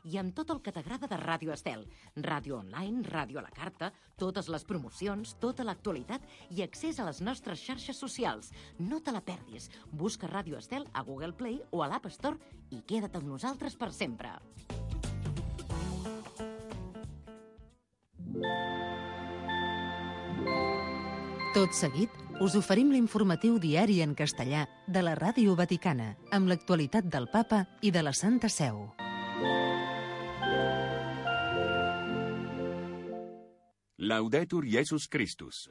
i amb tot el que t'agrada de Ràdio Estel. Ràdio online, ràdio a la carta, totes les promocions, tota l'actualitat i accés a les nostres xarxes socials. No te la perdis. Busca Ràdio Estel a Google Play o a l'App Store i queda't amb nosaltres per sempre. Tot seguit, us oferim l'informatiu diari en castellà de la Ràdio Vaticana, amb l'actualitat del Papa i de la Santa Seu. Laudetur Jesus Christus.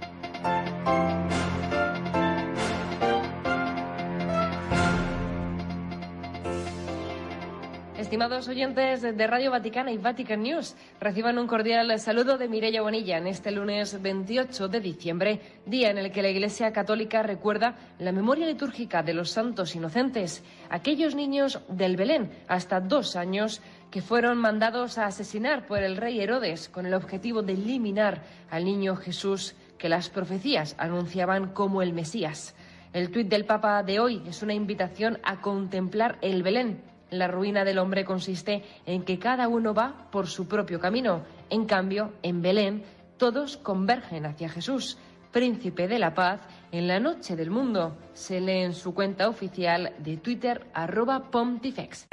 Estimados oyentes de Radio Vaticana y Vatican News, reciban un cordial saludo de Mireia Bonilla en este lunes 28 de diciembre, día en el que la Iglesia Católica recuerda la memoria litúrgica de los santos inocentes, aquellos niños del Belén hasta 2 años que fueron mandados a asesinar por el rey Herodes con el objetivo de eliminar al niño Jesús que las profecías anunciaban como el Mesías. El tuit del Papa de hoy es una invitación a contemplar el Belén. La ruina del hombre consiste en que cada uno va por su propio camino. En cambio, en Belén, todos convergen hacia Jesús, príncipe de la paz, en la noche del mundo. Se lee en su cuenta oficial de Twitter, @Pontifex.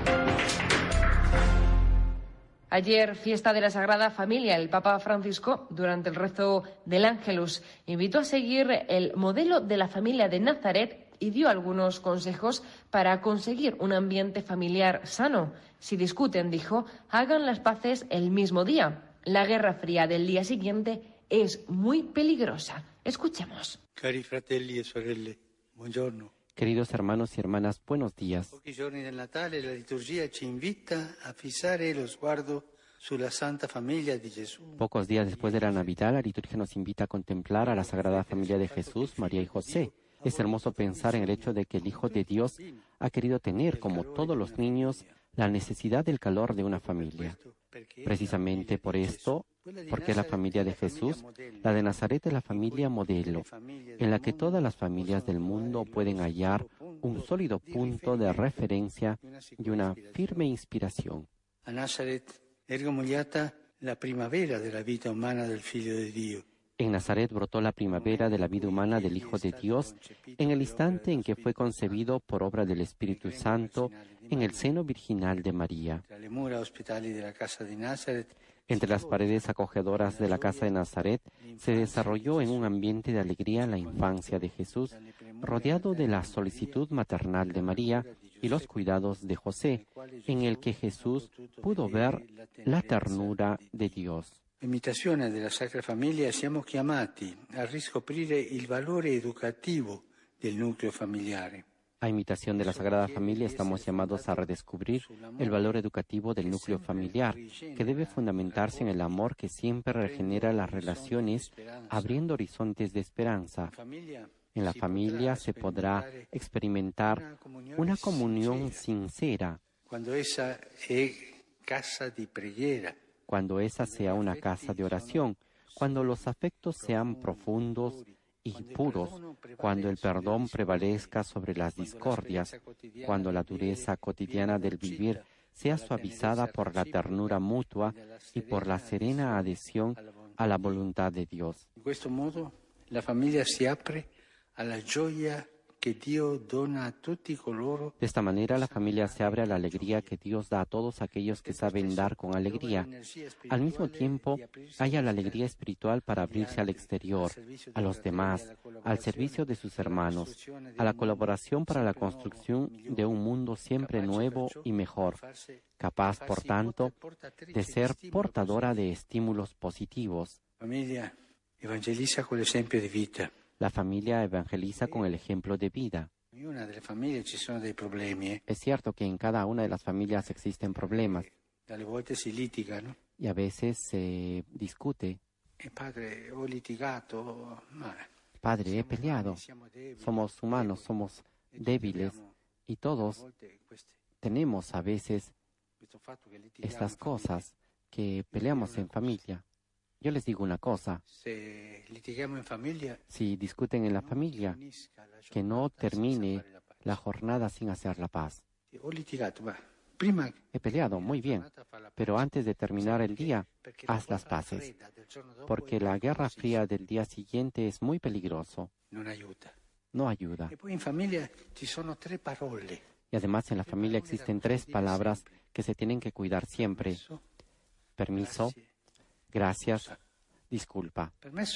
Ayer, fiesta de la Sagrada Familia, el Papa Francisco, durante el rezo del Ángelus, invitó a seguir el modelo de la familia de Nazaret y dio algunos consejos para conseguir un ambiente familiar sano. Si discuten, dijo, hagan las paces el mismo día. La guerra fría del día siguiente es muy peligrosa. Escuchemos. Cari fratelli e sorelle, buongiorno. Queridos hermanos y hermanas, buenos días. Pochi giorni del Natale la liturgia ci invita a fissare lo sguardo sulla Santa Famiglia di Gesù. Pocos días después de la Navidad, la liturgia nos invita a contemplar a la Sagrada Familia de Jesús, María y José. Es hermoso pensar en el hecho de que el Hijo de Dios ha querido tener, como todos los niños, la necesidad del calor de una familia. Precisamente por esto, porque la familia de Jesús, la de Nazaret es la familia modelo, en la que todas las familias del mundo pueden hallar un sólido punto de referencia y una firme inspiración. A Nazaret ergo mogliata la primavera della vita umana del Figlio di Dio. En Nazaret brotó la primavera de la vida humana del Hijo de Dios en el instante en que fue concebido por obra del Espíritu Santo en el seno virginal de María. Entre las paredes acogedoras de la casa de Nazaret se desarrolló en un ambiente de alegría la infancia de Jesús, rodeado de la solicitud maternal de María y los cuidados de José, en el que Jesús pudo ver la ternura de Dios. Imitazione della Sacra Famiglia siamo chiamati a riscoprire il valore educativo del nucleo familiare. A imitación de la Sagrada Familia estamos llamados a redescubrir el valor educativo del núcleo familiar, que debe fundamentarse en el amor que siempre regenera las relaciones, abriendo horizontes de esperanza. En la familia se podrá experimentar una comunión sincera. Cuando esa è casa di preghiera. Cuando esa sea una casa de oración, cuando los afectos sean profundos y puros, cuando el perdón prevalezca sobre las discordias, cuando la dureza cotidiana del vivir sea suavizada por la ternura mutua y por la serena adhesión a la voluntad de Dios. De questo modo, la familia si apre alla gioia que Dios dona a tutti coloro. De esta manera, la familia se abre a la alegría que Dios da a todos aquellos que saben dar con alegría. Al mismo tiempo, haya la alegría espiritual para abrirse al exterior, a los demás, al servicio de sus hermanos, a la colaboración para la construcción de un mundo siempre nuevo y mejor, capaz, por tanto, de ser portadora de estímulos positivos. Familia evangeliza con el ejemplo de vida. La familia evangeliza con el ejemplo de vida. Es cierto que en cada una de las familias existen problemas. Y a veces se discute. Padre, he peleado. Somos humanos, somos débiles. Y todos tenemos a veces estas cosas que peleamos en familia. Yo les digo una cosa, si discuten en la familia, que no termine la jornada sin hacer la paz. He peleado, muy bien, pero antes de terminar el día, haz las paces, porque la guerra fría del día siguiente es muy peligroso. No ayuda. Y además en la familia existen 3 palabras que se tienen que cuidar siempre. Permiso, gracias, disculpa.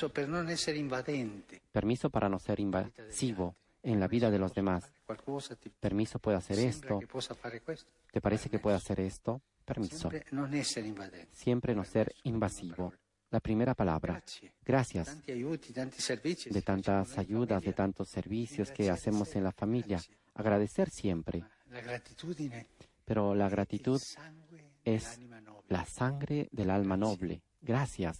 Permiso para no ser invasivo en la vida de los demás. Permiso, ¿puedo hacer esto? ¿Te parece que puedo hacer esto? Permiso. Siempre no ser invasivo. La primera palabra, gracias, de tantas ayudas, de tantos servicios que hacemos en la familia. Agradecer siempre. Pero la gratitud es la sangre del alma noble. Gracias.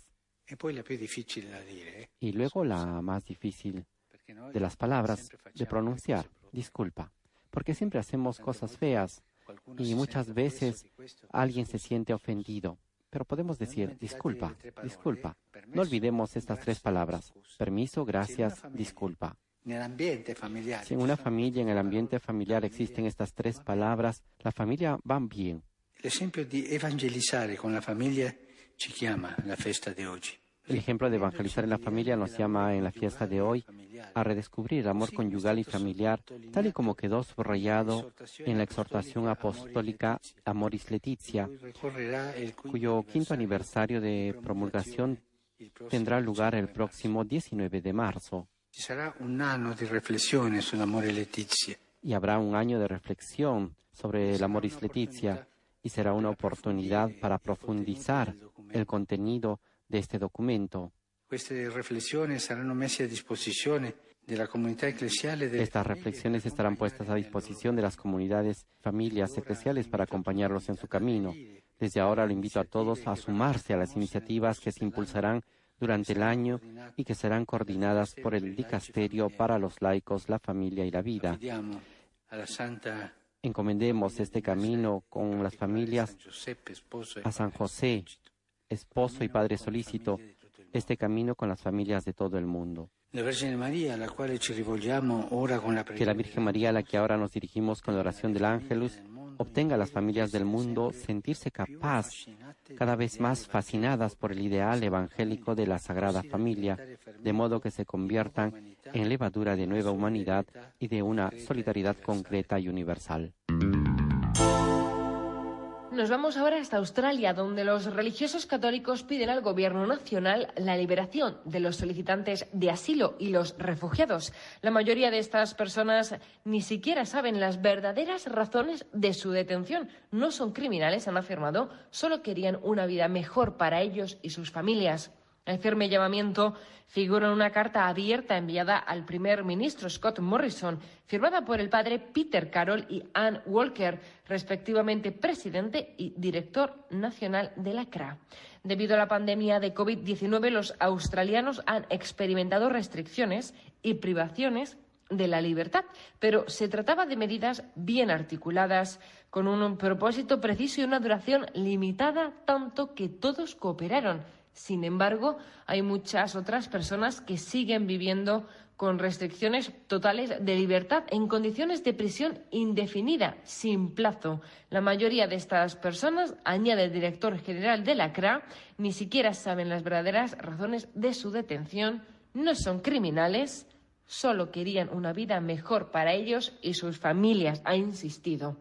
Y luego la más difícil de las palabras de pronunciar, disculpa. Porque siempre hacemos cosas feas y muchas veces alguien se siente ofendido. Pero podemos decir, disculpa, disculpa. No olvidemos estas 3 palabras. Permiso, gracias, disculpa. Si en una familia, en el ambiente familiar existen estas 3 palabras, la familia va bien. El ejemplo de evangelizar con la familia ci chiama la festa de hoy. El ejemplo de evangelizar en la familia nos llama en la fiesta de hoy a redescubrir el amor conyugal y familiar, tal y como quedó subrayado en la exhortación apostólica Amoris Laetitia, cuyo 5º aniversario de promulgación tendrá lugar el próximo 19 de marzo. Y habrá un año de reflexión sobre el Amoris Laetitia y será una oportunidad para profundizar el contenido de este documento. Estas reflexiones estarán puestas a disposición de las comunidades, familias eclesiales para acompañarlos en su camino. Desde ahora lo invito a todos a sumarse a las iniciativas que se impulsarán durante el año y que serán coordinadas por el Dicasterio para los laicos, la familia y la vida. Encomendemos este camino con las familias a San José, esposo y padre solícito, este camino con las familias de todo el mundo. Que la Virgen María, a la que ahora nos dirigimos con la oración del Ángelus, obtenga a las familias del mundo sentirse capaz, cada vez más fascinadas por el ideal evangélico de la Sagrada Familia, de modo que se conviertan en levadura de nueva humanidad y de una solidaridad concreta y universal. Nos vamos ahora hasta Australia, donde los religiosos católicos piden al gobierno nacional la liberación de los solicitantes de asilo y los refugiados. La mayoría de estas personas ni siquiera saben las verdaderas razones de su detención. No son criminales, han afirmado, solo querían una vida mejor para ellos y sus familias. El firme llamamiento figura en una carta abierta enviada al primer ministro Scott Morrison, firmada por el padre Peter Carroll y Ann Walker, respectivamente presidente y director nacional de la CRA. Debido a la pandemia de COVID-19, los australianos han experimentado restricciones y privaciones de la libertad, pero se trataba de medidas bien articuladas, con un propósito preciso y una duración limitada, tanto que todos cooperaron. Sin embargo, hay muchas otras personas que siguen viviendo con restricciones totales de libertad en condiciones de prisión indefinida, sin plazo. La mayoría de estas personas, añade el director general de la CRA, ni siquiera saben las verdaderas razones de su detención, no son criminales, solo querían una vida mejor para ellos y sus familias, ha insistido.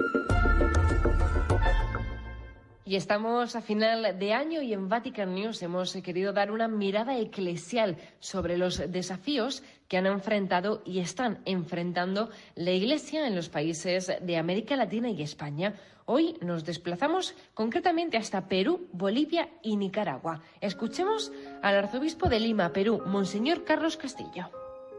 Y estamos a final de año y en Vatican News hemos querido dar una mirada eclesial sobre los desafíos que han enfrentado y están enfrentando la Iglesia en los países de América Latina y España. Hoy nos desplazamos concretamente hasta Perú, Bolivia y Nicaragua. Escuchemos al arzobispo de Lima, Perú, Monseñor Carlos Castillo.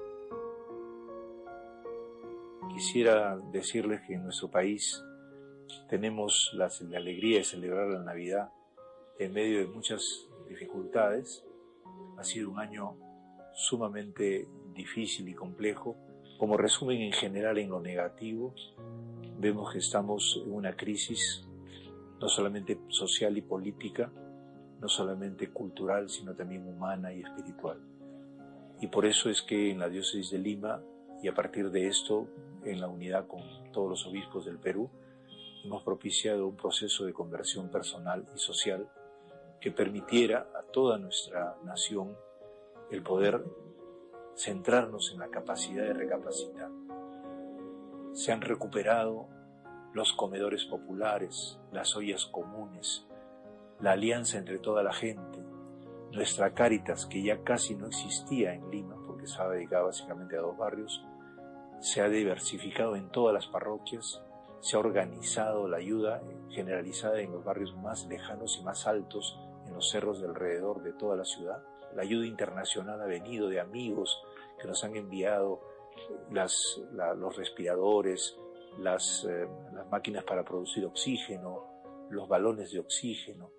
Quisiera decirles que en nuestro país tenemos la alegría de celebrar la Navidad en medio de muchas dificultades. Ha sido un año sumamente difícil y complejo. Como resumen en general en lo negativo, vemos que estamos en una crisis no solamente social y política, no solamente cultural, sino también humana y espiritual. Y por eso es que en la diócesis de Lima, y a partir de esto, en la unidad con todos los obispos del Perú, hemos propiciado un proceso de conversión personal y social que permitiera a toda nuestra nación el poder centrarnos en la capacidad de recapacitar. Se han recuperado los comedores populares, las ollas comunes, la alianza entre toda la gente, nuestra Cáritas, que ya casi no existía en Lima porque estaba dedicada básicamente a 2 barrios, se ha diversificado en todas las parroquias, se ha organizado la ayuda generalizada en los barrios más lejanos y más altos, en los cerros de alrededor de toda la ciudad. La ayuda internacional ha venido de amigos que nos han enviado los respiradores, las máquinas para producir oxígeno, los balones de oxígeno.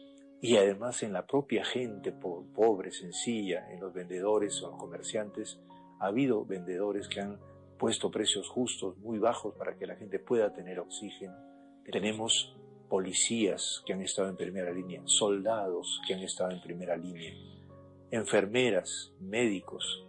Y además en la propia gente pobre, sencilla, en los vendedores o los comerciantes, ha habido vendedores que han puesto precios justos, muy bajos, para que la gente pueda tener oxígeno. Tenemos policías que han estado en primera línea, soldados que han estado en primera línea, enfermeras, médicos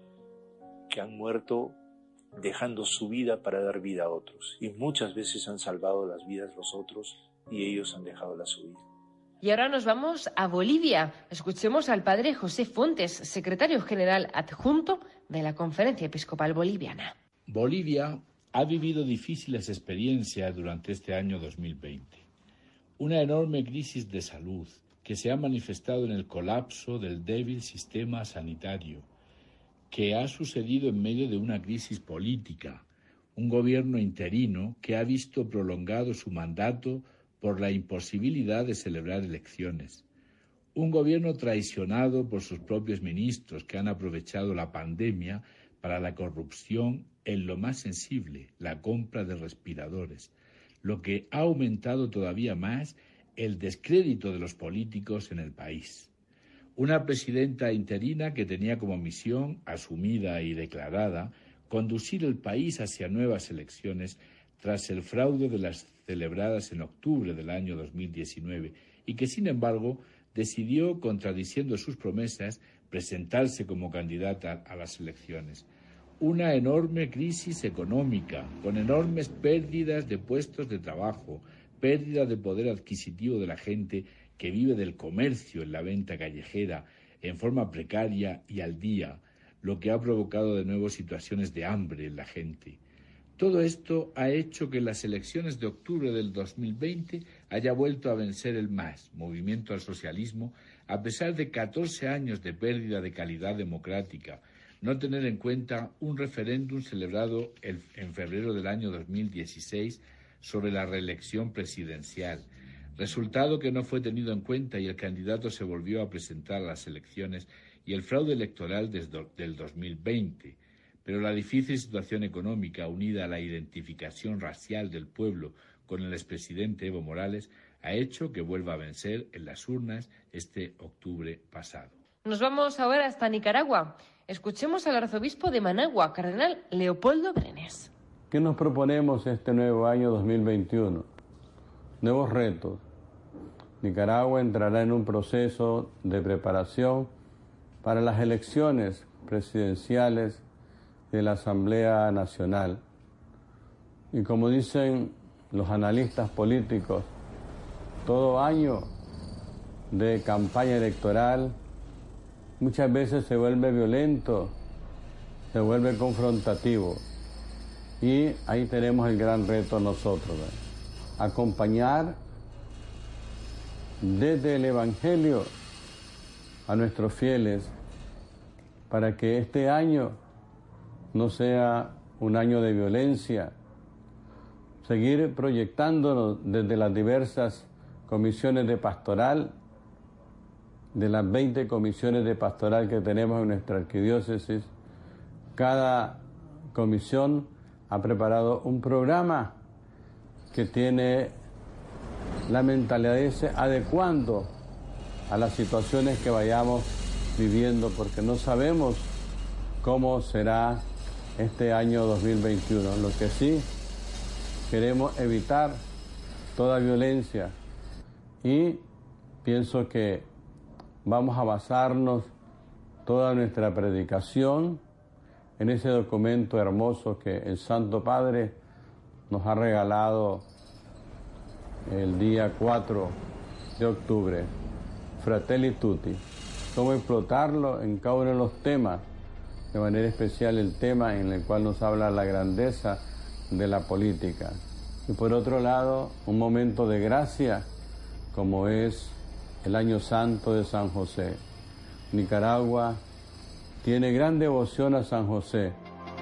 que han muerto dejando su vida para dar vida a otros. Y muchas veces han salvado las vidas los otros y ellos han dejado la suya. Y ahora nos vamos a Bolivia. Escuchemos al padre José Fuentes, secretario general adjunto de la Conferencia Episcopal Boliviana. Bolivia ha vivido difíciles experiencias durante este año 2020. Una enorme crisis de salud que se ha manifestado en el colapso del débil sistema sanitario, que ha sucedido en medio de una crisis política, un gobierno interino que ha visto prolongado su mandato por la imposibilidad de celebrar elecciones, un gobierno traicionado por sus propios ministros que han aprovechado la pandemia para la corrupción en lo más sensible, la compra de respiradores, lo que ha aumentado todavía más el descrédito de los políticos en el país. Una presidenta interina que tenía como misión, asumida y declarada, conducir el país hacia nuevas elecciones tras el fraude de las celebradas en octubre del año 2019 y que, sin embargo, decidió, contradiciendo sus promesas, presentarse como candidata a las elecciones. Una enorme crisis económica, con enormes pérdidas de puestos de trabajo, pérdida de poder adquisitivo de la gente que vive del comercio en la venta callejera en forma precaria y al día, lo que ha provocado de nuevo situaciones de hambre en la gente. Todo esto ha hecho que en las elecciones de octubre del 2020 haya vuelto a vencer el MAS, Movimiento al Socialismo, a pesar de 14 años de pérdida de calidad democrática, no tener en cuenta un referéndum celebrado en febrero del año 2016 sobre la reelección presidencial, resultado que no fue tenido en cuenta y el candidato se volvió a presentar a las elecciones, y el fraude electoral del 2020. Pero la difícil situación económica, unida a la identificación racial del pueblo con el expresidente Evo Morales, ha hecho que vuelva a vencer en las urnas este octubre pasado. Nos vamos ahora hasta Nicaragua. Escuchemos al arzobispo de Managua, cardenal Leopoldo Brenes. ¿Qué nos proponemos este nuevo año 2021? Nuevos retos. Nicaragua entrará en un proceso de preparación para las elecciones presidenciales de la Asamblea Nacional. Y como dicen los analistas políticos, todo año de campaña electoral muchas veces se vuelve violento, se vuelve confrontativo. Y ahí tenemos el gran reto nosotros, acompañar desde el Evangelio a nuestros fieles para que este año no sea un año de violencia, seguir proyectándonos desde las diversas comisiones de pastoral, de las 20 comisiones de pastoral que tenemos en nuestra arquidiócesis. Cada comisión ha preparado un programa que tiene la mentalidad de irse adecuando a las situaciones que vayamos viviendo, porque no sabemos cómo será este año 2021. Lo que sí queremos evitar toda violencia, y pienso que vamos a basarnos toda nuestra predicación en ese documento hermoso que el Santo Padre nos ha regalado el día 4 de octubre, Fratelli Tutti, cómo explotarlo en cada uno de los temas, de manera especial el tema en el cual nos habla la grandeza de la política. Y por otro lado, un momento de gracia, como es el Año Santo de San José. Nicaragua tiene gran devoción a San José.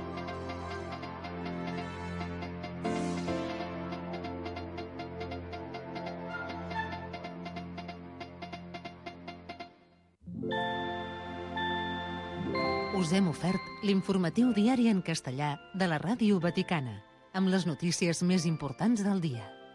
Us hem ofert l'informatiu diari en castellà de la Ràdio Vaticana, amb les notícies més importants del dia.